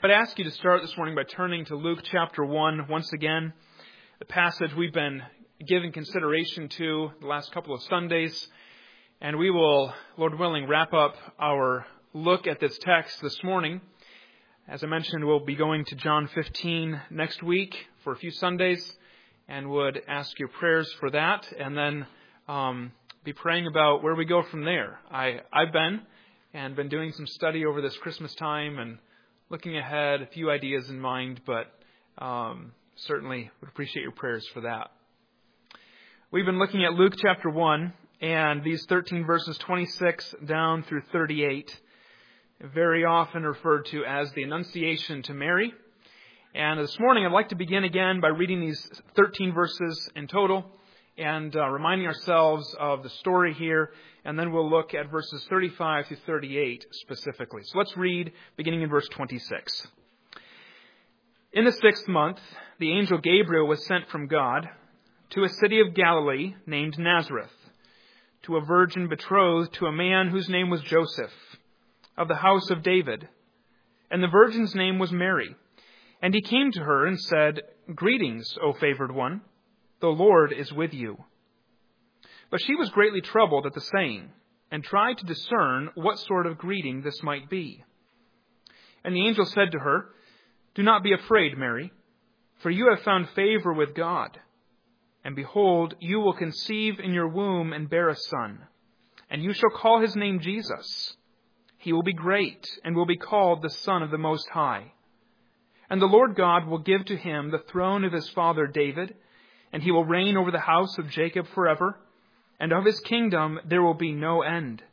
I'd ask you to start this morning by turning to Luke chapter 1 once again, the passage we've been giving consideration to the last couple of Sundays. And we will, Lord willing, wrap up our look at this text this morning. As I mentioned, we'll be going to John 15 next week for a few Sundays, and would ask your prayers for that, and then be praying about where we go from there. I've been doing some study over this Christmas time and looking ahead, a few ideas in mind, but certainly would appreciate your prayers for that. We've been looking at Luke chapter 1 and these 13 verses 26 down through 38, very often referred to as the Annunciation to Mary. And this morning I'd like to begin again by reading these 13 verses in total and reminding ourselves of the story here, and then we'll look at verses 35 through 38 specifically. So let's read beginning in verse 26. In the 6th month, the angel Gabriel was sent from God to a city of Galilee named Nazareth, to a virgin betrothed to a man whose name was Joseph, of the house of David. And the virgin's name was Mary. And he came to her and said, "Greetings, O favored one. The Lord is with you." But she was greatly troubled at the saying, and tried to discern what sort of greeting this might be. And the angel said to her, "Do not be afraid, Mary, for you have found favor with God. And behold, you will conceive in your womb and bear a son, and you shall call his name Jesus. He will be great, and will be called the Son of the Most High. And the Lord God will give to him the throne of his father David, and he will reign over the house of Jacob forever, and of his kingdom there will be no end."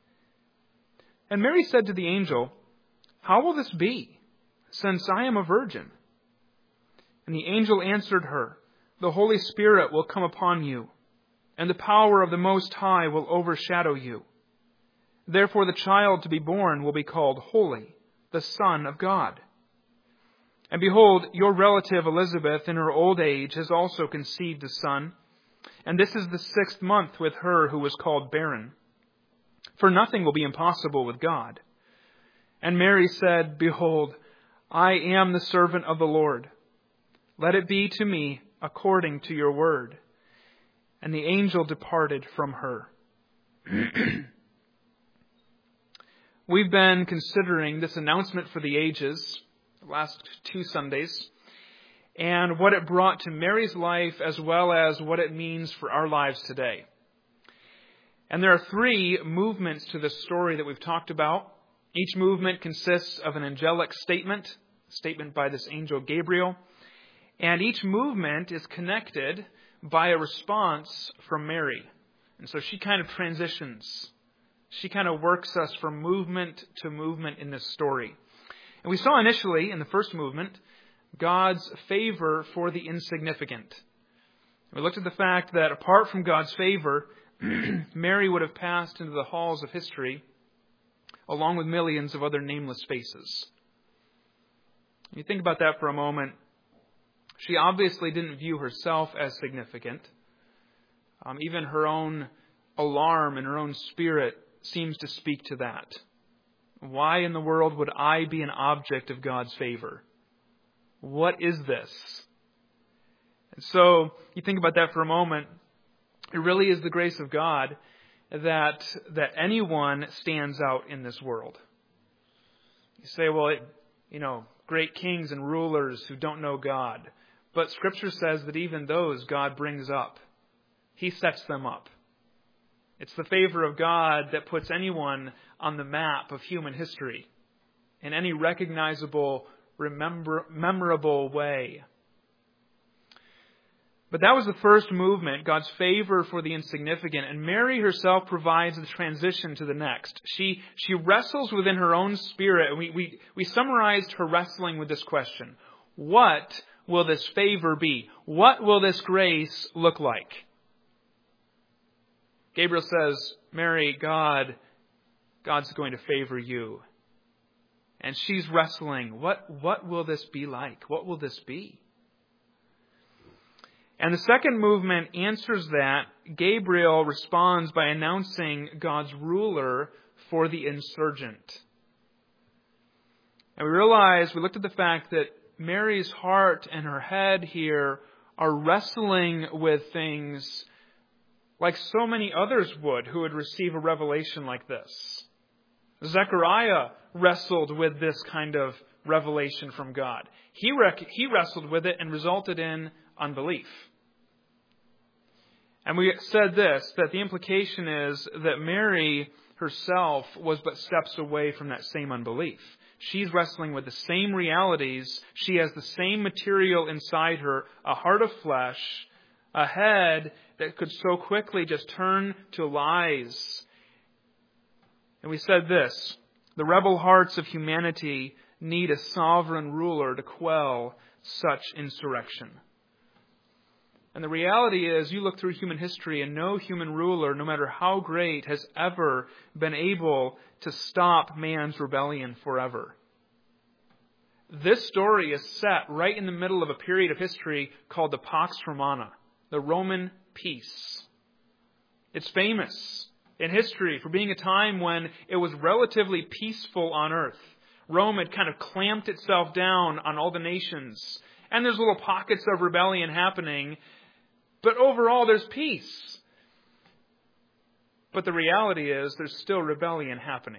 And Mary said to the angel, "How will this be, since I am a virgin?" And the angel answered her, "The Holy Spirit will come upon you, and the power of the Most High will overshadow you. Therefore the child to be born will be called Holy, the Son of God. And behold, your relative Elizabeth in her old age has also conceived a son, and this is the 6th month with her who was called barren. For nothing will be impossible with God." And Mary said, "Behold, I am the servant of the Lord. Let it be to me according to your word." And the angel departed from her. We've been considering this announcement for the ages the last 2 Sundays, and what it brought to Mary's life as well as what it means for our lives today. And there are 3 movements to this story that we've talked about. Each movement consists of an angelic statement by this angel Gabriel, and each movement is connected by a response from Mary. And so she kind of transitions. She kind of works us from movement to movement in this story. And we saw initially in the first movement God's favor for the insignificant. We looked at the fact that apart from God's favor, Mary would have passed into the halls of history along with millions of other nameless faces. When you think about that for a moment, she obviously didn't view herself as significant. Even her own alarm and her own spirit seems to speak to that. Why in the world would I be an object of God's favor? What is this? And so you think about that for a moment. It really is the grace of God that anyone stands out in this world. You say, well, great kings and rulers who don't know God. But Scripture says that even those God brings up. He sets them up. It's the favor of God that puts anyone on the map of human history in any recognizable, memorable way. But that was the first movement, God's favor for the insignificant. And Mary herself provides the transition to the next. She wrestles within her own spirit. And we summarized her wrestling with this question. What will this favor be? What will this grace look like? Gabriel says, "Mary, God's going to favor you." And she's wrestling. What will this be like? What will this be? And the second movement answers that. Gabriel responds by announcing God's ruler for the insurgent. And we looked at the fact that Mary's heart and her head here are wrestling with things like so many others would who would receive a revelation like this. Zechariah wrestled with this kind of revelation from God. He wrestled with it and resulted in unbelief. And we said this, that the implication is that Mary herself was but steps away from that same unbelief. She's wrestling with the same realities. She has the same material inside her, a heart of flesh, a head that could so quickly just turn to lies. And we said this, the rebel hearts of humanity need a sovereign ruler to quell such insurrection. And the reality is, you look through human history and no human ruler, no matter how great, has ever been able to stop man's rebellion forever. This story is set right in the middle of a period of history called the Pax Romana, the Roman peace. It's famous in history for being a time when it was relatively peaceful on earth. Rome had kind of clamped itself down on all the nations. And there's little pockets of rebellion happening. But overall, there's peace. But the reality is, there's still rebellion happening.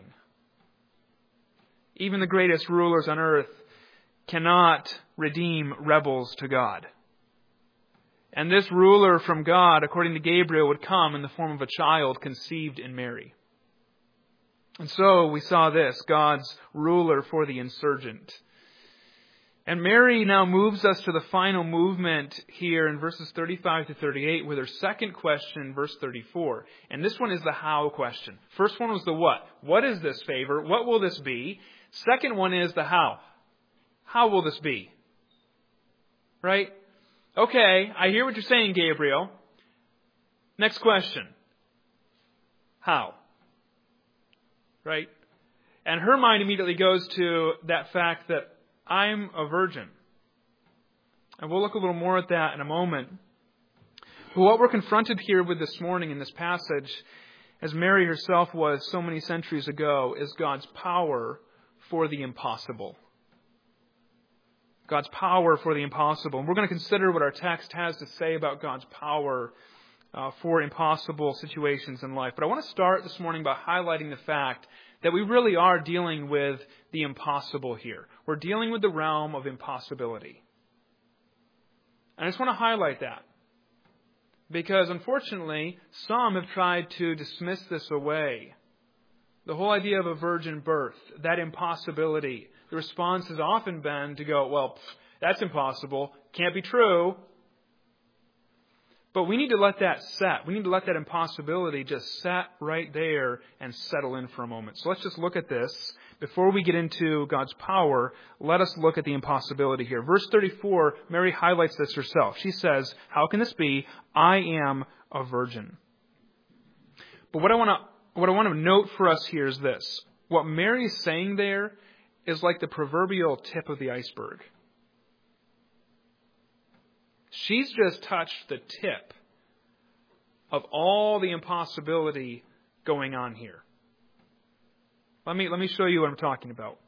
Even the greatest rulers on earth cannot redeem rebels to God. And this ruler from God, according to Gabriel, would come in the form of a child conceived in Mary. And so we saw this, God's ruler for the insurgent. And Mary now moves us to the final movement here in verses 35 to 38 with her second question, verse 34. And this one is the how question. First one was the what. What is this favor? What will this be? Second one is the how. How will this be? Right? Okay, I hear what you're saying, Gabriel. Next question. How? Right? And her mind immediately goes to that fact that I'm a virgin. And we'll look a little more at that in a moment. But what we're confronted here with this morning in this passage, as Mary herself was so many centuries ago, is God's power for the impossible. God's power for the impossible. And we're going to consider what our text has to say about God's power for impossible situations in life. But I want to start this morning by highlighting the fact that we really are dealing with the impossible here. We're dealing with the realm of impossibility. And I just want to highlight that. Because unfortunately, some have tried to dismiss this away. The whole idea of a virgin birth, that impossibility, the response has often been to go, well, that's impossible, can't be true. But we need to let that set. We need to let that impossibility just set right there and settle in for a moment. So let's just look at this. Before we get into God's power, let us look at the impossibility here. Verse 34, Mary highlights this herself. She says, how can this be? I am a virgin. But what I want to note for us here is this. What Mary's saying there is like the proverbial tip of the iceberg. She's just touched the tip of all the impossibility going on here. Let me show you what I'm talking about.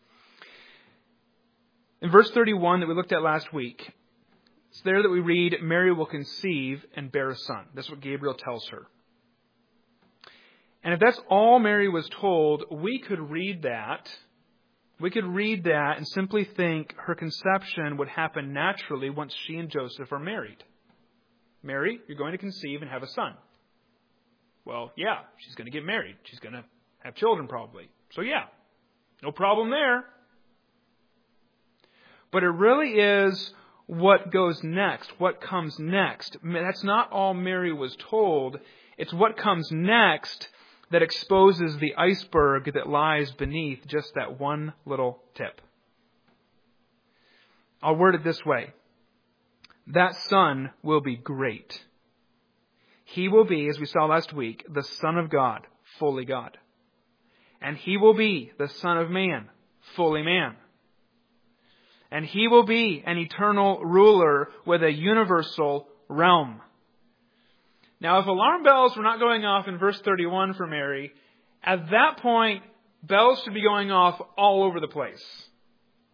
In verse 31 that we looked at last week, it's there that we read, Mary will conceive and bear a son. That's what Gabriel tells her. And if that's all Mary was told, we could read that and simply think her conception would happen naturally once she and Joseph are married. Mary, you're going to conceive and have a son. Well, yeah, she's going to get married. She's going to have children probably. So yeah, no problem there. But it really is what goes next, what comes next. That's not all Mary was told. It's what comes next that exposes the iceberg that lies beneath just that one little tip. I'll word it this way. That son will be great. He will be, as we saw last week, the Son of God, fully God. And he will be the Son of Man, fully man. And he will be an eternal ruler with a universal realm. Now, if alarm bells were not going off in verse 31 for Mary, at that point, bells should be going off all over the place.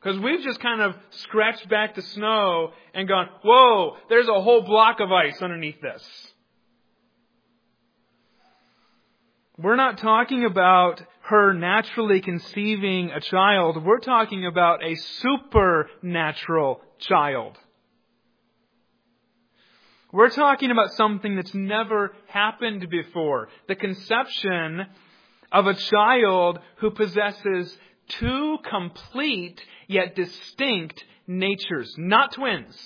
Because we've just kind of scratched back the snow and gone, whoa, there's a whole block of ice underneath this. We're not talking about her naturally conceiving a child. We're talking about a supernatural child. We're talking about something that's never happened before. The conception of a child who possesses two complete yet distinct natures, not twins.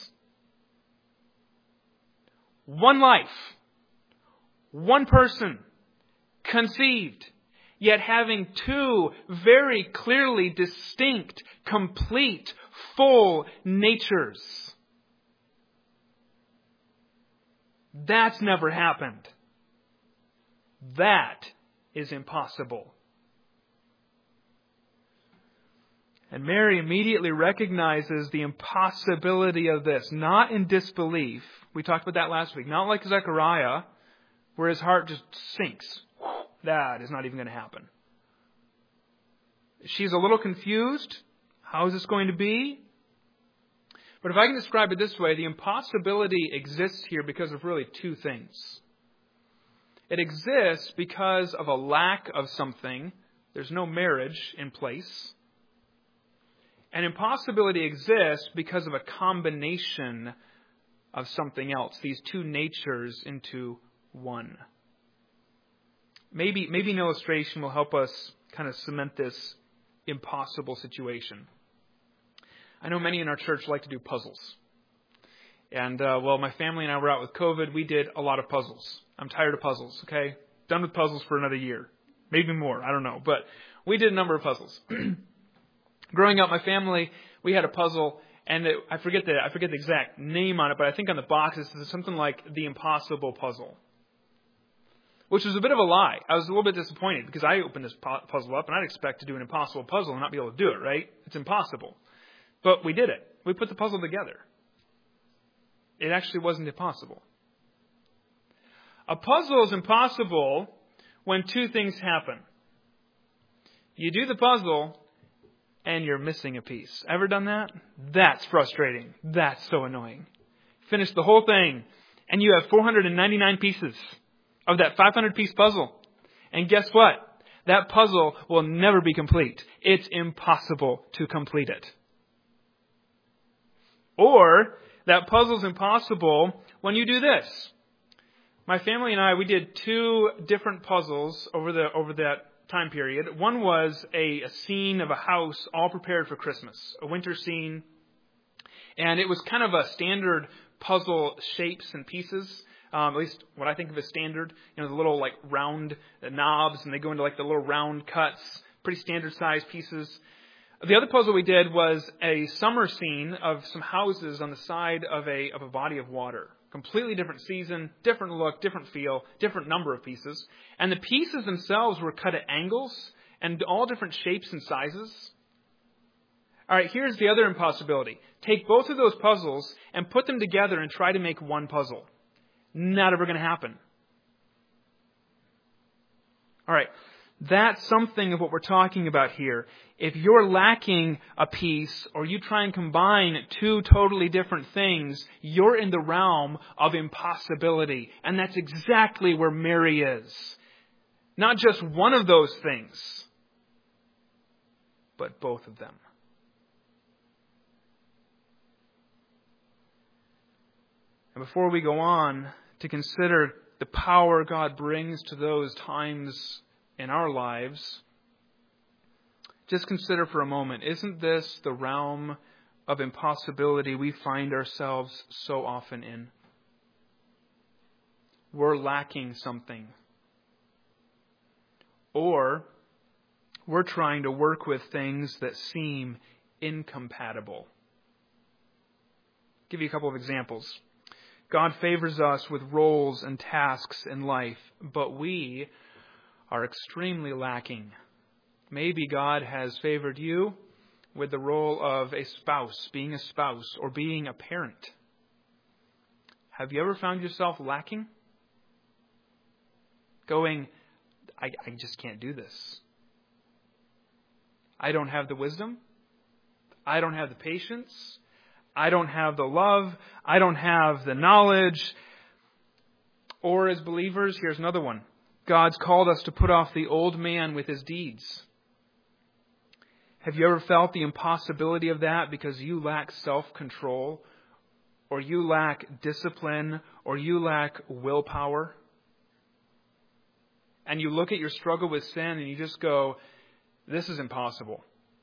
One life, one person, conceived, yet having two very clearly distinct, complete, full natures. That's never happened. That is impossible. And Mary immediately recognizes the impossibility of this, not in disbelief. We talked about that last week. Not like Zechariah, where his heart just sinks. That is not even going to happen. She's a little confused. How is this going to be? But if I can describe it this way, the impossibility exists here because of really two things. It exists because of a lack of something. There's no marriage in place. And impossibility exists because of a combination of something else. These two natures into one. Maybe an illustration will help us kind of cement this impossible situation. I know many in our church like to do puzzles. And, my family and I were out with COVID. We did a lot of puzzles. I'm tired of puzzles, okay? Done with puzzles for another year. Maybe more, I don't know. But we did a number of puzzles. Growing up, my family, we had a puzzle, and I forget the exact name on it, but I think on the box it's something like the Impossible Puzzle. Which was a bit of a lie. I was a little bit disappointed because I opened this puzzle up and I'd expect to do an impossible puzzle and not be able to do it, right? It's impossible. But we did it. We put the puzzle together. It actually wasn't impossible. A puzzle is impossible when two things happen. You do the puzzle and you're missing a piece. Ever done that? That's frustrating. That's so annoying. Finish the whole thing and you have 499 pieces of that 500-piece puzzle. And guess what? That puzzle will never be complete. It's impossible to complete it. Or that puzzle's impossible when you do this. My family and I, we did two different puzzles over that time period. One was a scene of a house all prepared for Christmas, a winter scene. And it was kind of a standard puzzle shapes and pieces. At least what I think of as standard. The little like round knobs, and they go into like the little round cuts. Pretty standard sized pieces. The other puzzle we did was a summer scene of some houses on the side of a body of water. Completely different season, different look, different feel, different number of pieces. And the pieces themselves were cut at angles and all different shapes and sizes. All right, here's the other impossibility. Take both of those puzzles and put them together and try to make one puzzle. Not ever going to happen. All right, that's something of what we're talking about here. If you're lacking a piece or you try and combine two totally different things, you're in the realm of impossibility. And that's exactly where Mary is. Not just one of those things, but both of them. And before we go on to consider the power God brings to those times in our lives, just consider for a moment, isn't this the realm of impossibility we find ourselves so often in? We're lacking something. Or we're trying to work with things that seem incompatible. I'll give you a couple of examples. God favors us with roles and tasks in life, but we are extremely lacking. Maybe God has favored you with the role of a spouse, being a spouse, or being a parent. Have you ever found yourself lacking? Going, I just can't do this. I don't have the wisdom. I don't have the patience. I don't have the love. I don't have the knowledge. Or as believers, here's another one. God's called us to put off the old man with his deeds. Have you ever felt the impossibility of that because you lack self-control, or you lack discipline, or you lack willpower? And you look at your struggle with sin and you just go, this is impossible.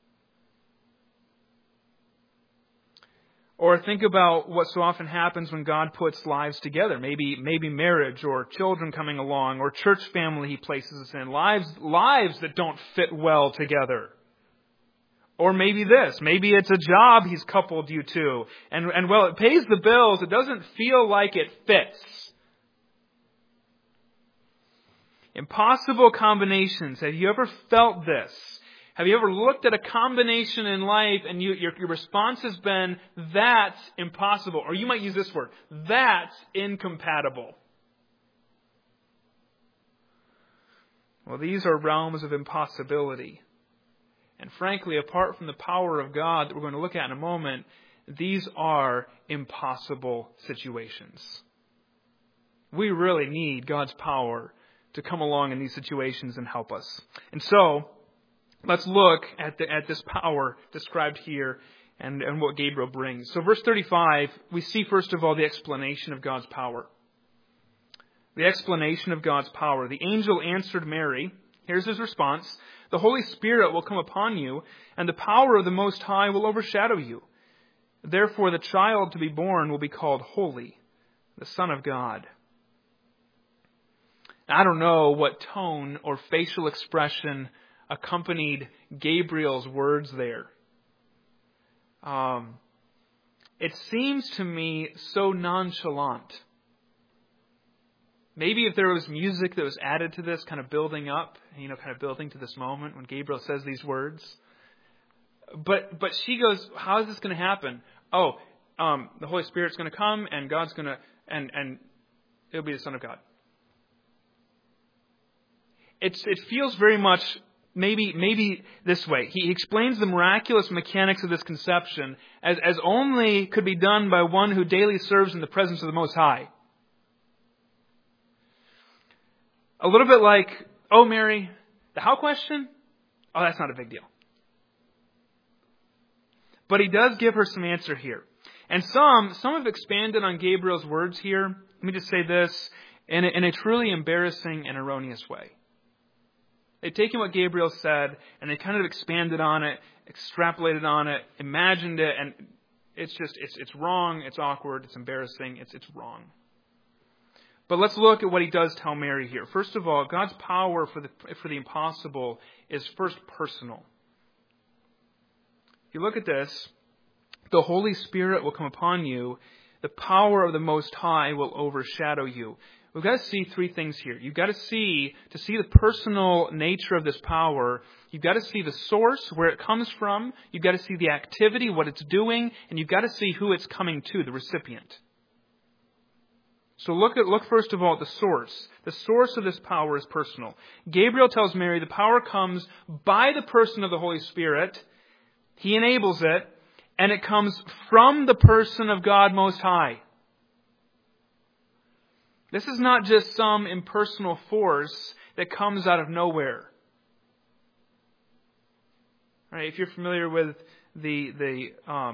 Or think about what so often happens when God puts lives together. Maybe marriage or children coming along or church family He places us in. Lives that don't fit well together. Or maybe this. Maybe it's a job He's coupled you to. And while it pays the bills, it doesn't feel like it fits. Impossible combinations. Have you ever felt this? Have you ever looked at a combination in life and your response has been, that's impossible? Or you might use this word, that's incompatible. Well, these are realms of impossibility. And frankly, apart from the power of God that we're going to look at in a moment, these are impossible situations. We really need God's power to come along in these situations and help us. And so, let's look at this power described here and what Gabriel brings. So verse 35, we see first of all the explanation of God's power. The explanation of God's power. The angel answered Mary. Here's his response. The Holy Spirit will come upon you, and the power of the Most High will overshadow you. Therefore the child to be born will be called Holy, the Son of God. I don't know what tone or facial expression accompanied Gabriel's words there. It seems to me so nonchalant. Maybe if there was music that was added to this, kind of building up, kind of building to this moment when Gabriel says these words. But she goes, how is this going to happen? The Holy Spirit's going to come and God's going to, and it'll be the Son of God. It feels very much maybe this way. He explains the miraculous mechanics of this conception as only could be done by one who daily serves in the presence of the Most High. A little bit like, Mary, the how question? That's not a big deal. But he does give her some answer here. And some have expanded on Gabriel's words here. Let me just say this, in a truly embarrassing and erroneous way. They've taken what Gabriel said and they kind of expanded on it, extrapolated on it, imagined it, and it's wrong, it's awkward, it's embarrassing, it's wrong. But let's look at what he does tell Mary here. First of all, God's power for the impossible is first personal. If you look at this, the Holy Spirit will come upon you, the power of the Most High will overshadow you. We've got to see three things here. You've got to see the personal nature of this power. You've got to see the source, where it comes from. You've got to see the activity, what it's doing. And you've got to see who it's coming to, the recipient. So look first of all at the source. The source of this power is personal. Gabriel tells Mary the power comes by the person of the Holy Spirit. He enables it. And it comes from the person of God Most High. This is not just some impersonal force that comes out of nowhere. All right, if you're familiar with the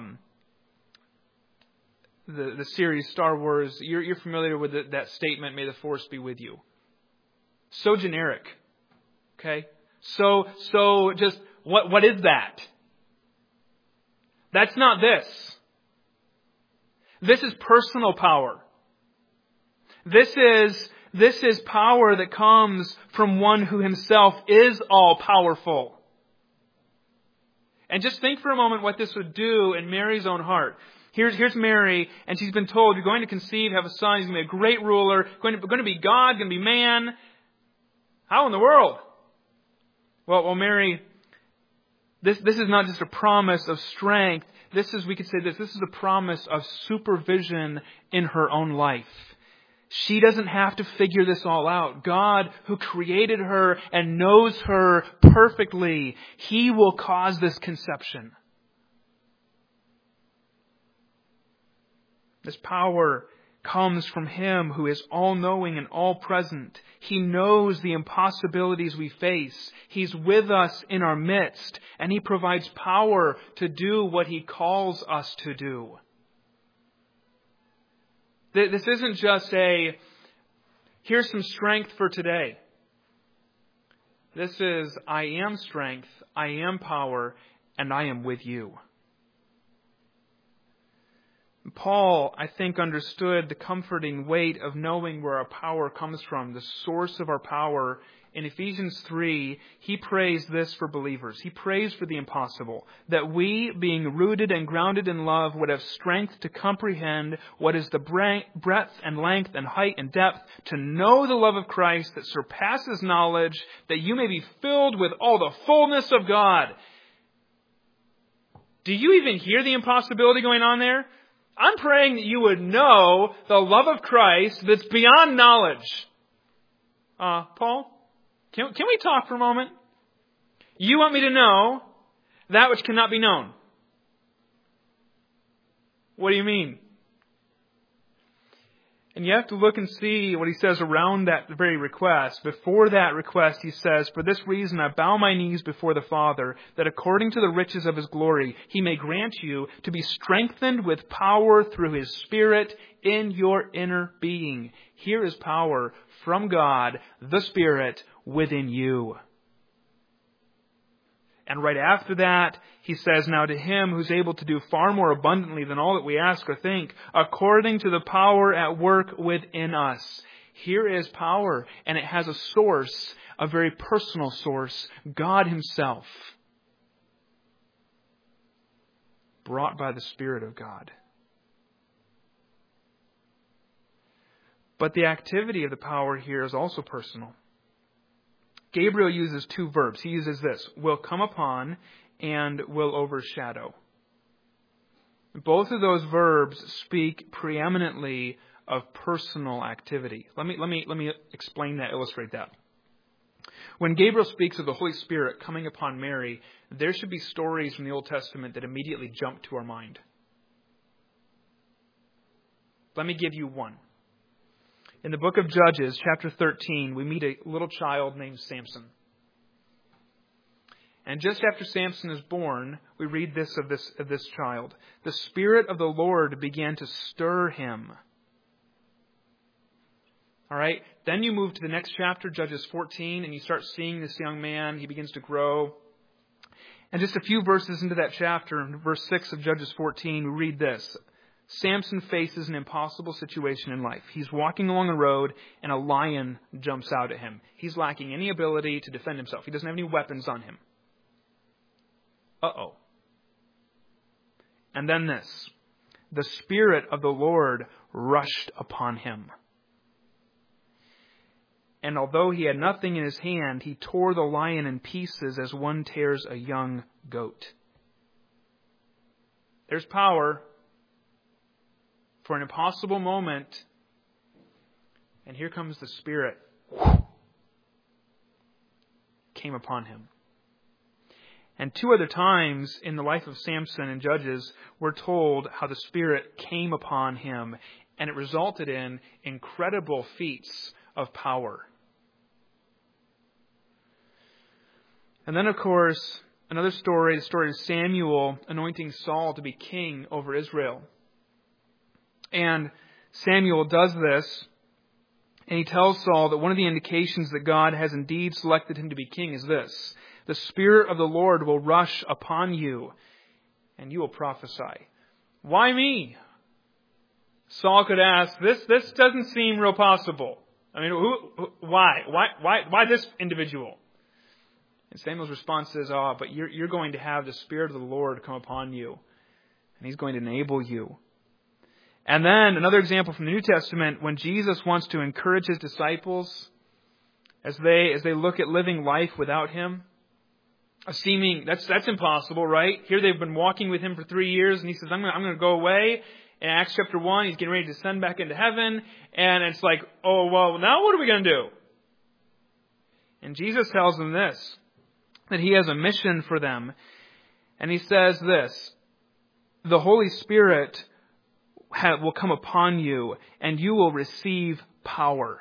series Star Wars, you're familiar with that statement, "May the Force be with you." So generic. Okay? So just what is that? That's not this. This is personal power. This is power that comes from one who himself is all powerful. And just think for a moment what this would do in Mary's own heart. Here's Mary, and she's been told, you're going to conceive, have a son, he's going to be a great ruler, going to be God, going to be man. How in the world? Well, Mary, this is not just a promise of strength. This is a promise of supervision in her own life. She doesn't have to figure this all out. God, who created her and knows her perfectly, He will cause this conception. This power comes from Him who is all-knowing and all-present. He knows the impossibilities we face. He's with us in our midst, and He provides power to do what He calls us to do. This isn't just here's some strength for today. This is, I am strength, I am power, and I am with you. Paul, I think, understood the comforting weight of knowing where our power comes from, the source of our power. In Ephesians 3, he prays this for believers. He prays for the impossible, that we, being rooted and grounded in love, would have strength to comprehend what is the breadth and length and height and depth, to know the love of Christ that surpasses knowledge, that you may be filled with all the fullness of God. Do you even hear the impossibility going on there? I'm praying that you would know the love of Christ that's beyond knowledge. Paul, can we talk for a moment? You want me to know that which cannot be known. What do you mean? And you have to look and see what he says around that very request. Before that request, he says, "For this reason I bow my knees before the Father, that according to the riches of His glory, He may grant you to be strengthened with power through His Spirit in your inner being." Here is power from God, the Spirit, within you. And right after that, he says, "Now to Him who's able to do far more abundantly than all that we ask or think, according to the power at work within us." Here is power, and it has a source, a very personal source, God Himself, brought by the Spirit of God. But the activity of the power here is also personal. Gabriel uses two verbs. He uses this, will come upon and will overshadow. Both of those verbs speak preeminently of personal activity. Let me explain that, illustrate that. When Gabriel speaks of the Holy Spirit coming upon Mary, there should be stories from the Old Testament that immediately jump to our mind. Let me give you one. In the book of Judges, chapter 13, we meet a little child named Samson. And just after Samson is born, we read this of this child. The Spirit of the Lord began to stir him. All right? Then you move to the next chapter, Judges 14, and you start seeing this young man. He begins to grow. And just a few verses into that chapter, in verse 6 of Judges 14, we read this. Samson faces an impossible situation in life. He's walking along the road and a lion jumps out at him. He's lacking any ability to defend himself. He doesn't have any weapons on him. Uh-oh. And then this. The Spirit of the Lord rushed upon him. And although he had nothing in his hand, he tore the lion in pieces as one tears a young goat. There's power for an impossible moment. And here comes the Spirit. Came upon him. And two other times in the life of Samson and Judges, we're told how the Spirit came upon him. And it resulted in incredible feats of power. And then, of course, another story, the story of Samuel anointing Saul to be king over Israel. And Samuel does this, and he tells Saul that one of the indications that God has indeed selected him to be king is this. The Spirit of the Lord will rush upon you, and you will prophesy. Why me? Saul could ask, this doesn't seem real possible. I mean, why this individual? And Samuel's response is, but you're going to have the Spirit of the Lord come upon you, and He's going to enable you. And then another example from the New Testament, when Jesus wants to encourage His disciples as they look at living life without Him, that's impossible, right? Here they've been walking with Him for 3 years, and He says, I'm going to go away. In Acts chapter 1, He's getting ready to ascend back into heaven, and it's like, oh, well, now what are we going to do? And Jesus tells them this, that He has a mission for them. And He says this, the Holy Spirit will come upon you, and you will receive power.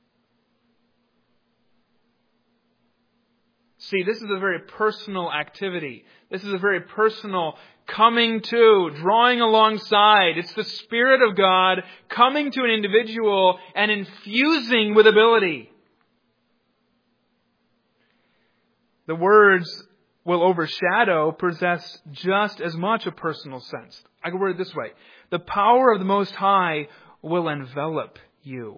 See, this is a very personal activity. This is a very personal coming to, drawing alongside. It's the Spirit of God coming to an individual and infusing with ability. The words will overshadow possess just as much a personal sense. I can word it this way. The power of the Most High will envelop you.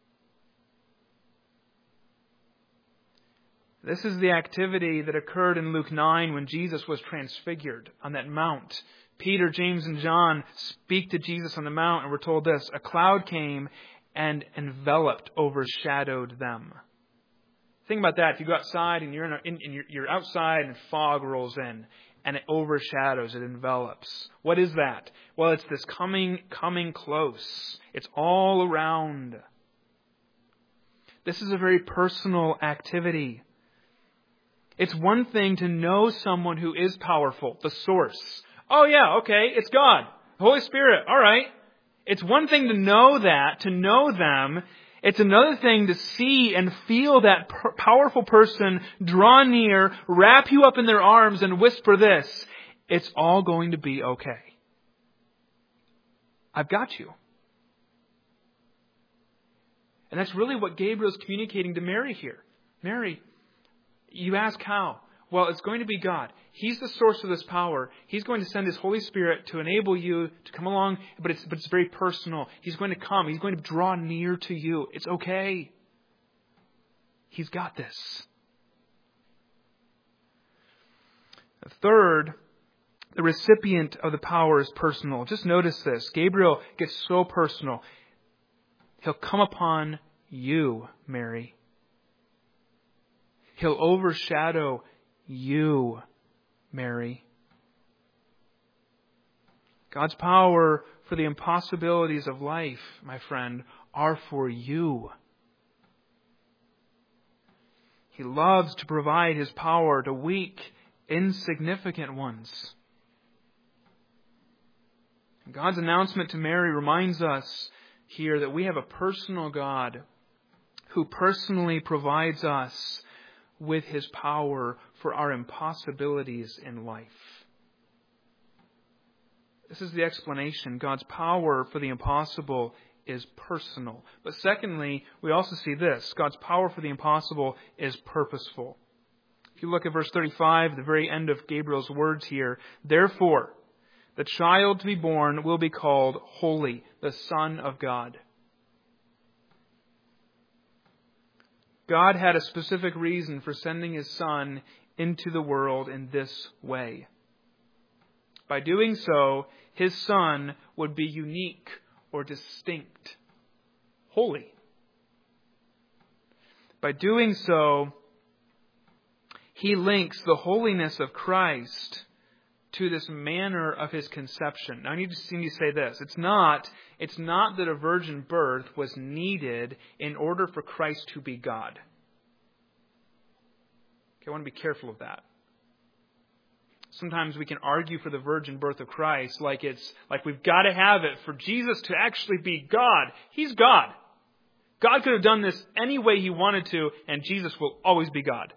This is the activity that occurred in Luke 9 when Jesus was transfigured on that mount. Peter, James, and John speak to Jesus on the mount, and we're told this: a cloud came and enveloped, overshadowed them. Think about that. If you go outside and you're outside and fog rolls in and it overshadows, it envelops. What is that? Well, it's this coming close. It's all around. This is a very personal activity. It's one thing to know someone who is powerful, the source. Oh yeah, okay, it's God, the Holy Spirit, all right. It's one thing to know that, to know them. It's another thing to see and feel that powerful person draw near, wrap you up in their arms and whisper this: it's all going to be okay. I've got you. And that's really what Gabriel's communicating to Mary here. Mary, you ask how? Well, it's going to be God. He's the source of this power. He's going to send His Holy Spirit to enable you to come along, but it's very personal. He's going to come. He's going to draw near to you. It's okay. He's got this. Third, the recipient of the power is personal. Just notice this. Gabriel gets so personal. He'll come upon you, Mary. He'll overshadow you, Mary. God's power for the impossibilities of life, my friend, are for you. He loves to provide His power to weak, insignificant ones. God's announcement to Mary reminds us here that we have a personal God who personally provides us with His power for our impossibilities in life. This is the explanation. God's power for the impossible is personal. But secondly, we also see this. God's power for the impossible is purposeful. If you look at verse 35, the very end of Gabriel's words here, therefore, the child to be born will be called Holy, the Son of God. God had a specific reason for sending His Son into the world in this way. By doing so, His Son would be unique or distinct, holy. By doing so, He links the holiness of Christ to this manner of His conception. Now I need to say this. It's not that a virgin birth was needed in order for Christ to be God. Okay, I want to be careful of that. Sometimes we can argue for the virgin birth of Christ like we've got to have it for Jesus to actually be God. He's God. God could have done this any way He wanted to, and Jesus will always be God.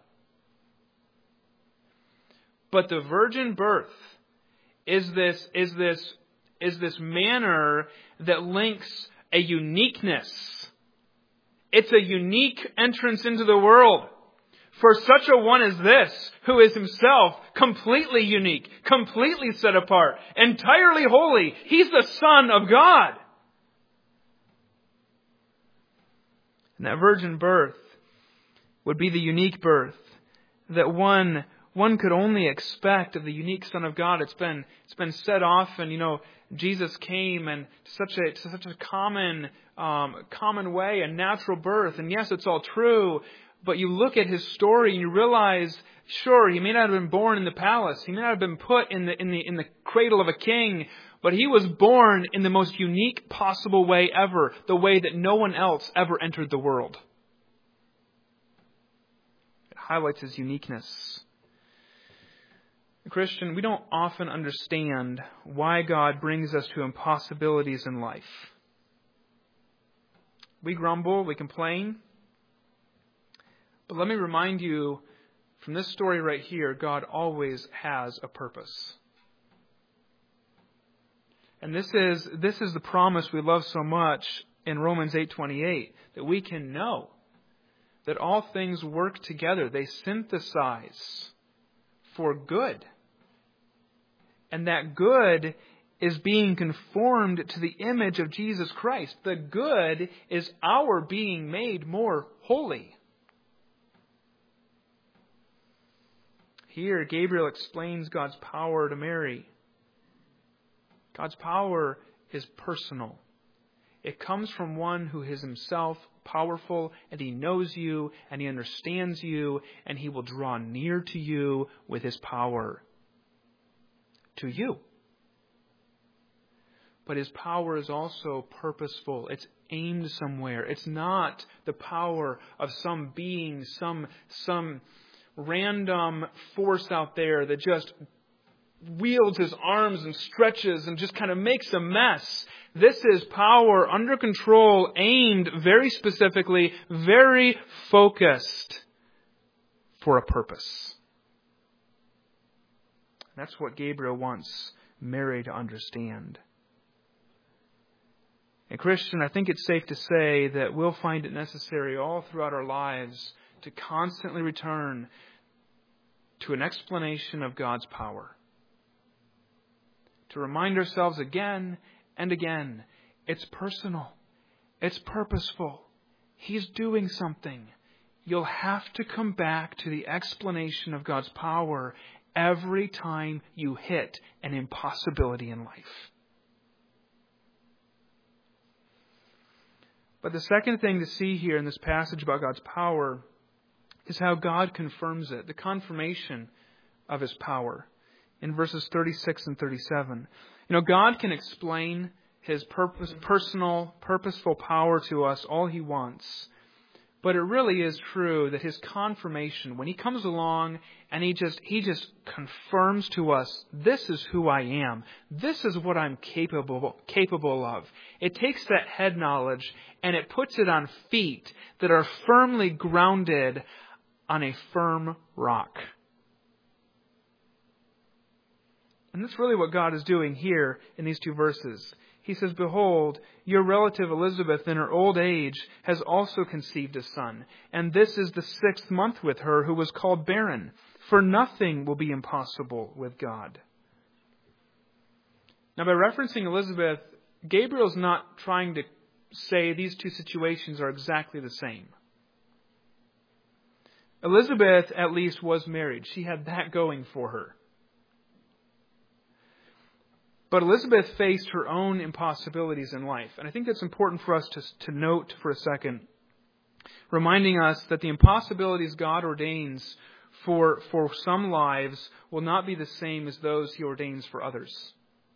But the virgin birth is this manner that links a uniqueness. It's a unique entrance into the world. For such a one as this, who is Himself completely unique, completely set apart, entirely holy. He's the Son of God. And that virgin birth would be the unique birth that one could only expect of the unique Son of God. It's been said often, Jesus came and to such a common way, a natural birth. And yes, it's all true. But you look at His story and you realize, sure, He may not have been born in the palace. He may not have been put in the cradle of a king. But He was born in the most unique possible way ever. The way that no one else ever entered the world. It highlights His uniqueness. Christian, we don't often understand why God brings us to impossibilities in life. We grumble, we complain. But let me remind you, from this story right here, God always has a purpose. And this is the promise we love so much in Romans 8:28, that we can know that all things work together. They synthesize for good. And that good is being conformed to the image of Jesus Christ. The good is our being made more holy. Here, Gabriel explains God's power to Mary. God's power is personal. It comes from one who is himself powerful, and he knows you, and he understands you, and he will draw near to you with his power. To you. But his power is also purposeful. It's aimed somewhere. It's not the power of some being, some random force out there that just wields his arms and stretches and just kind of makes a mess. This is power under control, aimed very specifically, very focused for a purpose. That's what Gabriel wants Mary to understand. And Christian, I think it's safe to say that we'll find it necessary all throughout our lives to constantly return to an explanation of God's power. To remind ourselves again and again, it's personal. It's purposeful. He's doing something. You'll have to come back to the explanation of God's power every time you hit an impossibility in life. But the second thing to see here in this passage about God's power is how God confirms it, the confirmation of his power in verses 36 and 37. God can explain his personal, purposeful power to us all he wants. But it really is true that his confirmation, when he comes along and he just confirms to us, this is who I am. This is what I'm capable of. It takes that head knowledge and it puts it on feet that are firmly grounded on a firm rock. And that's really what God is doing here in these two verses. He says, "Behold, your relative Elizabeth in her old age has also conceived a son, and this is the 6th month with her who was called barren, for nothing will be impossible with God." Now, by referencing Elizabeth, Gabriel's not trying to say these two situations are exactly the same. Elizabeth, at least, was married. She had that going for her. But Elizabeth faced her own impossibilities in life. And I think that's important for us to note for a second, reminding us that the impossibilities God ordains for some lives will not be the same as those he ordains for others.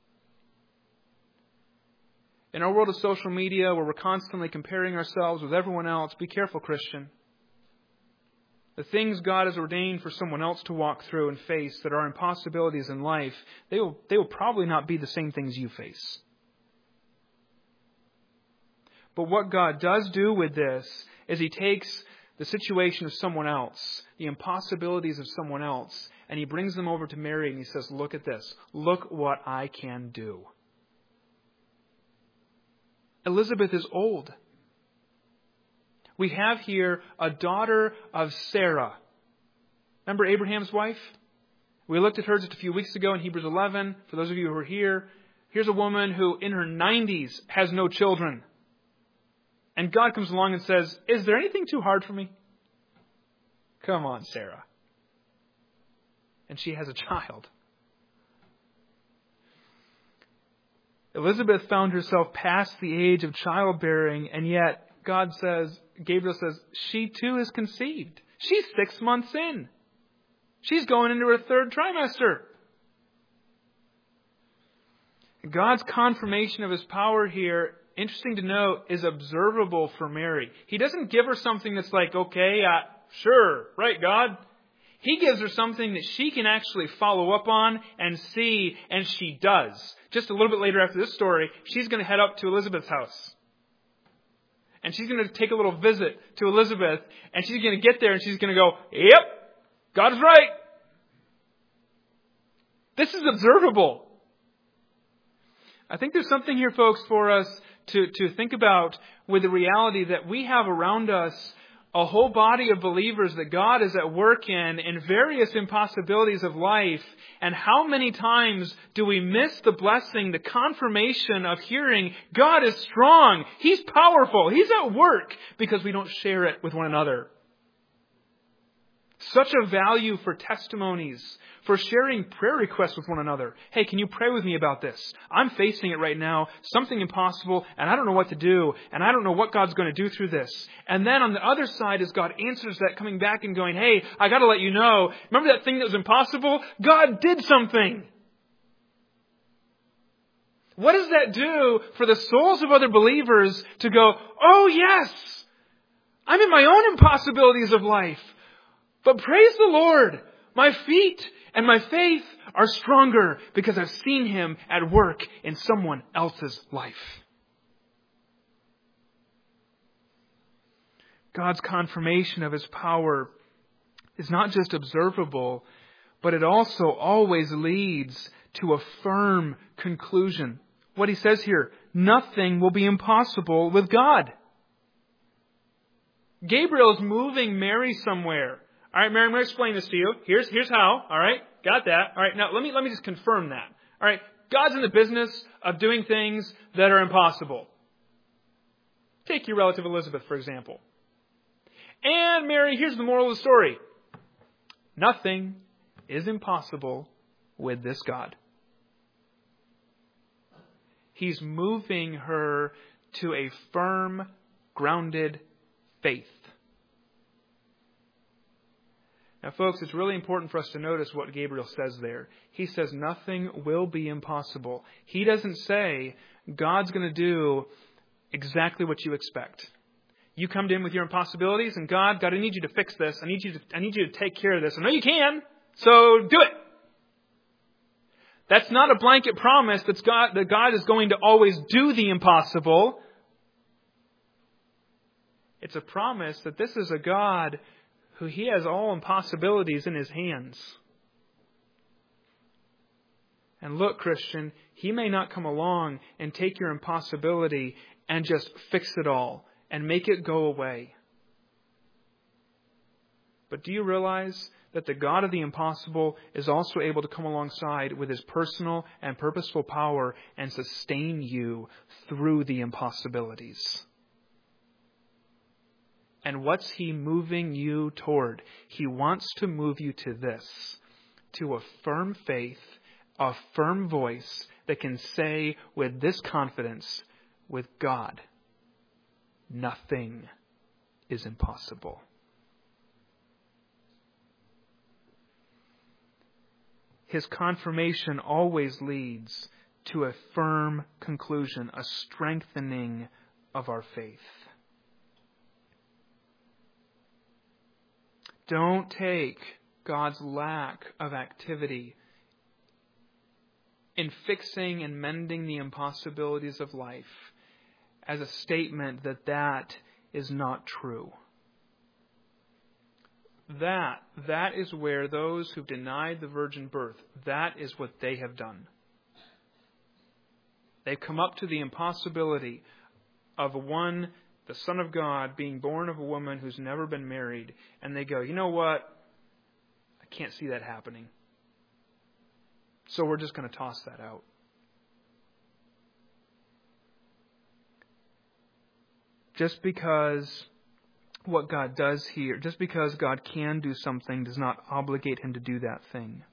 In our world of social media, where we're constantly comparing ourselves with everyone else, be careful, Christian. The things God has ordained for someone else to walk through and face that are impossibilities in life, they will probably not be the same things you face. But what God does do with this is he takes the situation of someone else, the impossibilities of someone else, and he brings them over to Mary and he says, look at this. Look what I can do. Elizabeth is old. We have here a daughter of Sarah. Remember Abraham's wife? We looked at her just a few weeks ago in Hebrews 11. For those of you who are here, here's a woman who in her 90s has no children. And God comes along and says, is there anything too hard for me? Come on, Sarah. And she has a child. Elizabeth found herself past the age of childbearing, and yet Gabriel says, she too is conceived. She's 6 months in. She's going into her 3rd trimester. God's confirmation of his power here, interesting to note, is observable for Mary. He doesn't give her something that's like, okay, sure, right, God. He gives her something that she can actually follow up on and see, and she does. Just a little bit later after this story, she's going to head up to Elizabeth's house. And she's going to take a little visit to Elizabeth, and she's going to get there and she's going to go, yep, God is right. This is observable. I think there's something here, folks, for us to think about with the reality that we have around us a whole body of believers that God is at work in various impossibilities of life. And how many times do we miss the blessing, the confirmation of hearing God is strong, He's powerful, He's at work, because we don't share it with one another. Such a value for testimonies, for sharing prayer requests with one another. Hey, can you pray with me about this? I'm facing it right now, something impossible, and I don't know what to do, and I don't know what God's going to do through this. And then on the other side, as God answers that, coming back and going, hey, I got to let you know, remember that thing that was impossible? God did something. What does that do for the souls of other believers to go, oh yes, I'm in my own impossibilities of life. But praise the Lord, my feet and my faith are stronger because I've seen Him at work in someone else's life. God's confirmation of His power is not just observable, but it also always leads to a firm conclusion. What He says here, nothing will be impossible with God. Gabriel is moving Mary somewhere. All right, Mary, I'm going to explain this to you. Here's how. All right, got that. All right, now let me just confirm that. All right, God's in the business of doing things that are impossible. Take your relative Elizabeth, for example. And Mary, here's the moral of the story. Nothing is impossible with this God. He's moving her to a firm, grounded faith. Now, folks, it's really important for us to notice what Gabriel says there. He says nothing will be impossible. He doesn't say God's going to do exactly what you expect. You come to Him with your impossibilities, and God, I need you to fix this. I need you to take care of this. I know you can, so do it. That's not a blanket promise that God is going to always do the impossible. It's a promise that this is a God who He has all impossibilities in His hands. And look, Christian, He may not come along and take your impossibility and just fix it all and make it go away. But do you realize that the God of the impossible is also able to come alongside with His personal and purposeful power and sustain you through the impossibilities? And what's He moving you toward? He wants to move you to this, to a firm faith, a firm voice that can say with this confidence, with God, nothing is impossible. His confirmation always leads to a firm conclusion, a strengthening of our faith. Don't take God's lack of activity in fixing and mending the impossibilities of life as a statement that is not true. That is where those who've denied the virgin birth, that is what they have done. They've come up to the impossibility of the Son of God being born of a woman who's never been married, and they go, you know what? I can't see that happening. So we're just going to toss that out. Just because what God does here, just because God can do something does not obligate Him to do that thing.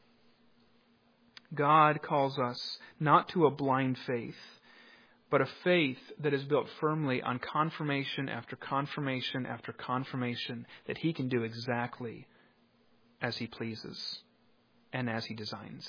God calls us not to a blind faith, but a faith that is built firmly on confirmation after confirmation after confirmation that He can do exactly as He pleases and as He designs.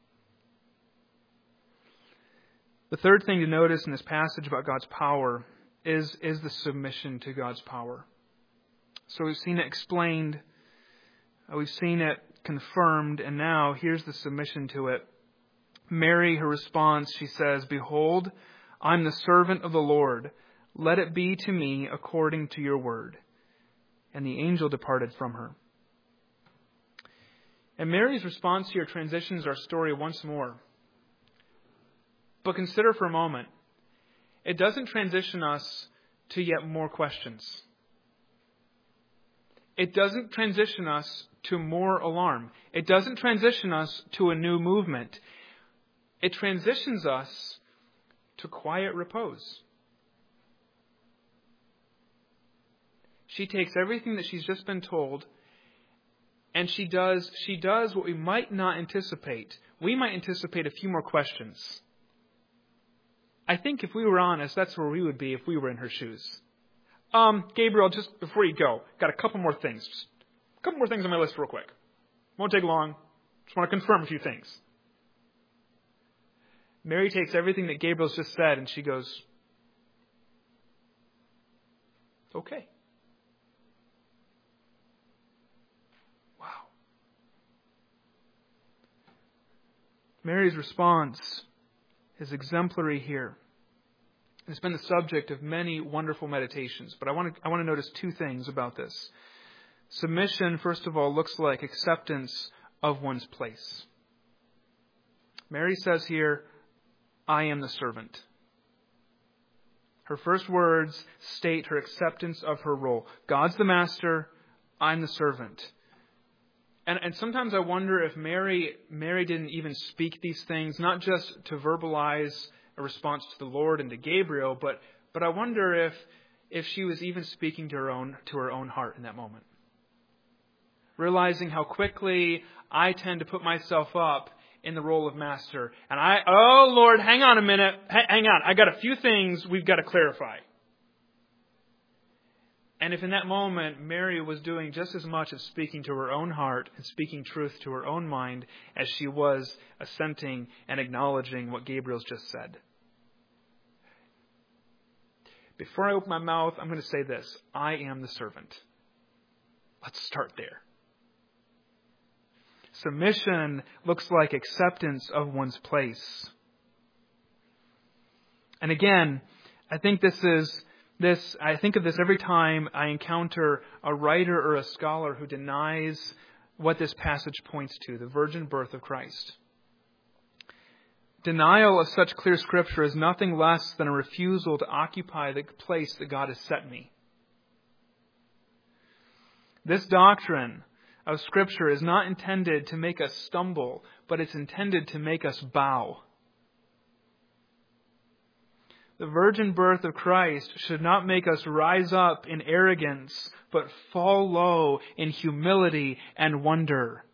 The third thing to notice in this passage about God's power is the submission to God's power. So we've seen it explained We've seen it confirmed, and now here's the submission to it. Mary, her response, she says, "Behold, I'm the servant of the Lord. Let it be to me according to your word." And the angel departed from her. And Mary's response here transitions our story once more. But consider for a moment, it doesn't transition us to yet more questions. It doesn't transition us to more alarm. It doesn't transition us to a new movement. It transitions us to quiet repose. She takes everything that she's just been told, and she does what we might not anticipate. We might anticipate a few more questions. I think if we were honest, that's where we would be if we were in her shoes. Gabriel, just before you go, got a couple more things. Just a couple more things on my list real quick. Won't take long. Just want to confirm a few things. Mary takes everything that Gabriel's just said and she goes, okay. Wow. Mary's response is exemplary here. It's been the subject of many wonderful meditations, but I want to notice two things about this. Submission, first of all, looks like acceptance of one's place. Mary says here, "I am the servant." Her first words state her acceptance of her role. God's the master, I'm the servant. And sometimes I wonder if Mary didn't even speak these things, not just to verbalize a response to the Lord and to Gabriel, but I wonder if she was even speaking to her own heart in that moment. Realizing how quickly I tend to put myself up in the role of master. And oh Lord, hang on a minute. Hang on. I got a few things we've got to clarify. And if in that moment Mary was doing just as much as speaking to her own heart and speaking truth to her own mind as she was assenting and acknowledging what Gabriel's just said. Before I open my mouth, I'm going to say this. I am the servant. Let's start there. Submission looks like acceptance of one's place. And again, I think I think of this every time I encounter a writer or a scholar who denies what this passage points to, the virgin birth of Christ. Denial of such clear Scripture is nothing less than a refusal to occupy the place that God has set me. This doctrine of Scripture is not intended to make us stumble, but it's intended to make us bow. The virgin birth of Christ should not make us rise up in arrogance, but fall low in humility and wonder.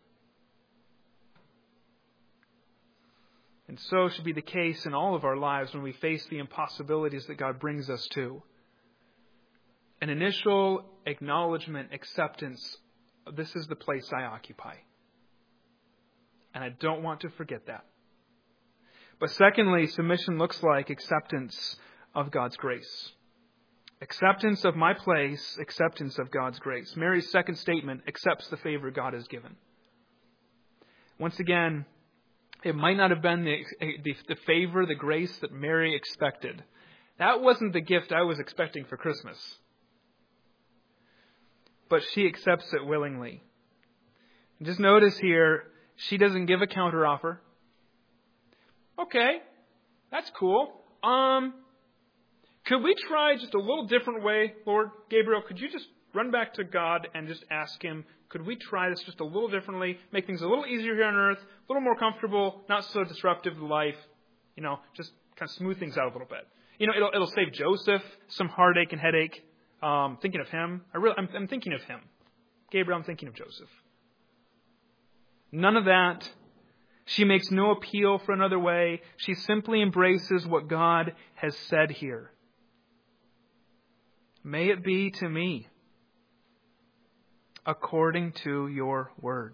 And so should be the case in all of our lives when we face the impossibilities that God brings us to. An initial acknowledgement, acceptance, this is the place I occupy. And I don't want to forget that. But secondly, submission looks like acceptance of God's grace. Acceptance of my place, acceptance of God's grace. Mary's second statement accepts the favor God has given. Once again, it might not have been the favor, the grace that Mary expected. That wasn't the gift I was expecting for Christmas. But she accepts it willingly. And just notice here, she doesn't give a counteroffer. Okay, that's cool. Could we try just a little different way, Lord? Gabriel, could you just run back to God and just ask Him, could we try this just a little differently, make things a little easier here on earth, a little more comfortable, not so disruptive to life, just kind of smooth things out a little bit. It'll save Joseph some heartache and headache. Thinking of him. I'm thinking of him. Gabriel, I'm thinking of Joseph. None of that. She makes no appeal for another way. She simply embraces what God has said here. May it be to me according to your word.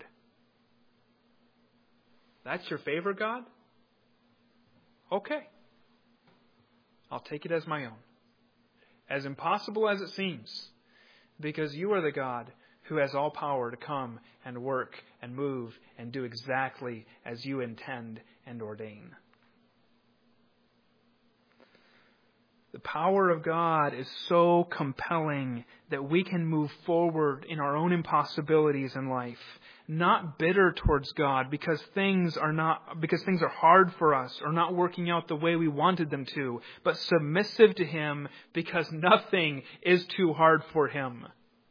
That's your favor, God? Okay. I'll take it as my own. As impossible as it seems, because you are the God who has all power to come and work and move and do exactly as you intend and ordain. The power of God is so compelling that we can move forward in our own impossibilities in life, not bitter towards God because things are hard for us or not working out the way we wanted them to, but submissive to Him because nothing is too hard for Him.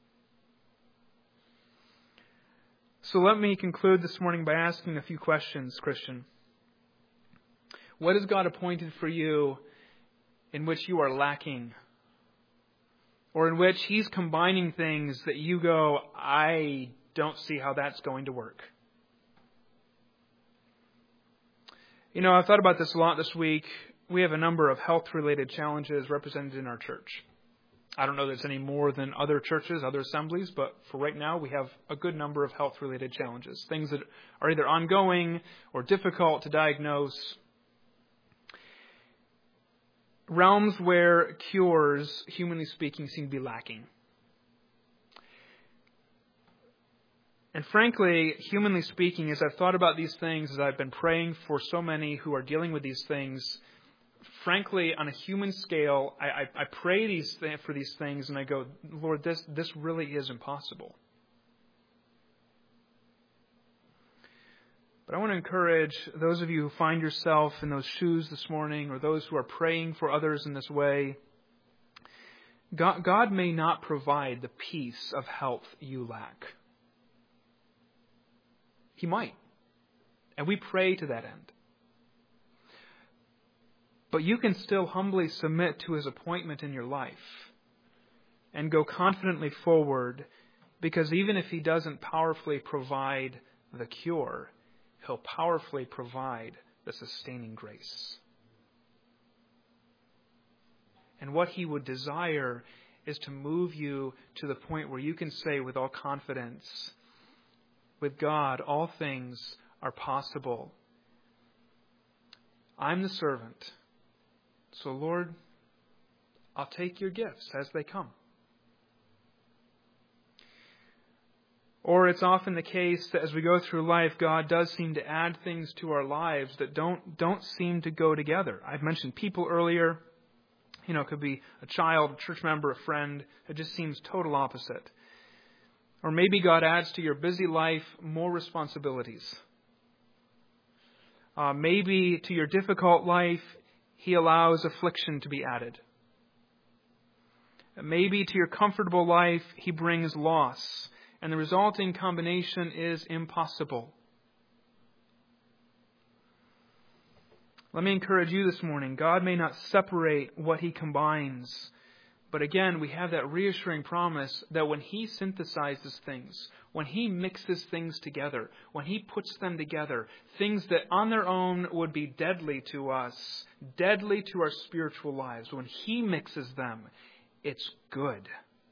So let me conclude this morning by asking a few questions, Christian. What has God appointed for you in which you are lacking? Or in which He's combining things that you go, I don't see how that's going to work. I've thought about this a lot this week. We have a number of health-related challenges represented in our church. I don't know that it's any more than other churches, other assemblies, but for right now we have a good number of health-related challenges. Things that are either ongoing or difficult to diagnose. Realms where cures, humanly speaking, seem to be lacking. And frankly, humanly speaking, as I've thought about these things, as I've been praying for so many who are dealing with these things, frankly, on a human scale, I pray for these things and I go, Lord, this really is impossible. But I want to encourage those of you who find yourself in those shoes this morning, or those who are praying for others in this way, God may not provide the peace of health you lack. He might. And we pray to that end. But you can still humbly submit to His appointment in your life and go confidently forward, because even if He doesn't powerfully provide the cure, He'll powerfully provide the sustaining grace. And what He would desire is to move you to the point where you can say with all confidence, with God, all things are possible. I'm the servant. So, Lord, I'll take your gifts as they come. Or it's often the case that as we go through life, God does seem to add things to our lives that don't seem to go together. I've mentioned people earlier. It could be a child, a church member, a friend. It just seems total opposite. Or maybe God adds to your busy life more responsibilities. Maybe to your difficult life, He allows affliction to be added. Maybe to your comfortable life, He brings loss. And the resulting combination is impossible. Let me encourage you this morning. God may not separate what He combines. But again, we have that reassuring promise that when He synthesizes things, when He mixes things together, when He puts them together, things that on their own would be deadly to us, deadly to our spiritual lives, when He mixes them, it's good.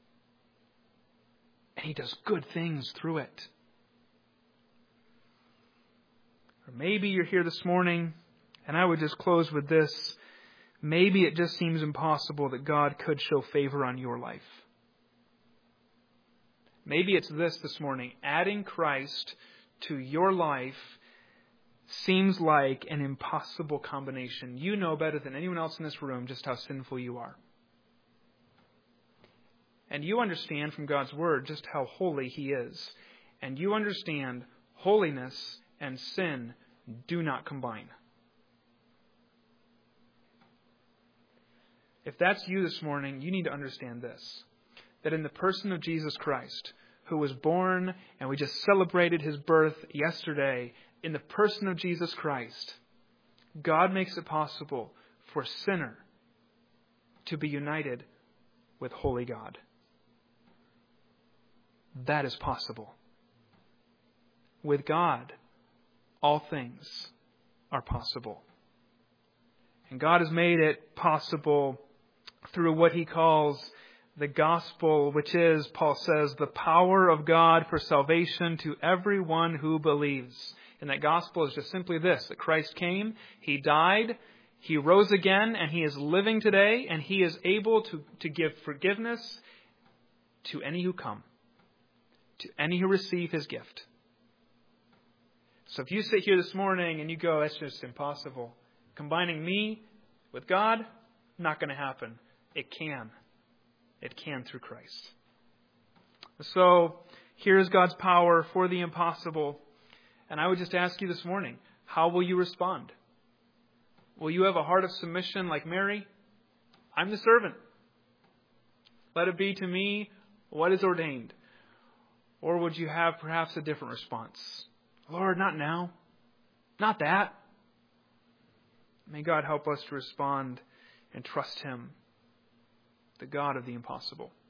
And He does good things through it. Or maybe you're here this morning, and I would just close with this. Maybe it just seems impossible that God could show favor on your life. Maybe it's this morning. Adding Christ to your life seems like an impossible combination. You know better than anyone else in this room just how sinful you are. And you understand from God's Word just how holy He is. And you understand holiness and sin do not combine. If that's you this morning, you need to understand this. That in the person of Jesus Christ, who was born, and we just celebrated His birth yesterday, in the person of Jesus Christ, God makes it possible for a sinner to be united with holy God. That is possible. With God, all things are possible. And God has made it possible through what He calls the gospel, which is, Paul says, the power of God for salvation to everyone who believes. And that gospel is just simply this, that Christ came, He died, He rose again, and He is living today, and He is able to give forgiveness to any who come, to any who receive his gift. So if you sit here this morning and you go, that's just impossible. Combining me with God, not going to happen. It can. It can through Christ. So here's God's power for the impossible. And I would just ask you this morning, how will you respond? Will you have a heart of submission like Mary? I'm the servant. Let it be to me what is ordained. Or would you have perhaps a different response? Lord, not now. Not that. May God help us to respond and trust Him, the God of the impossible.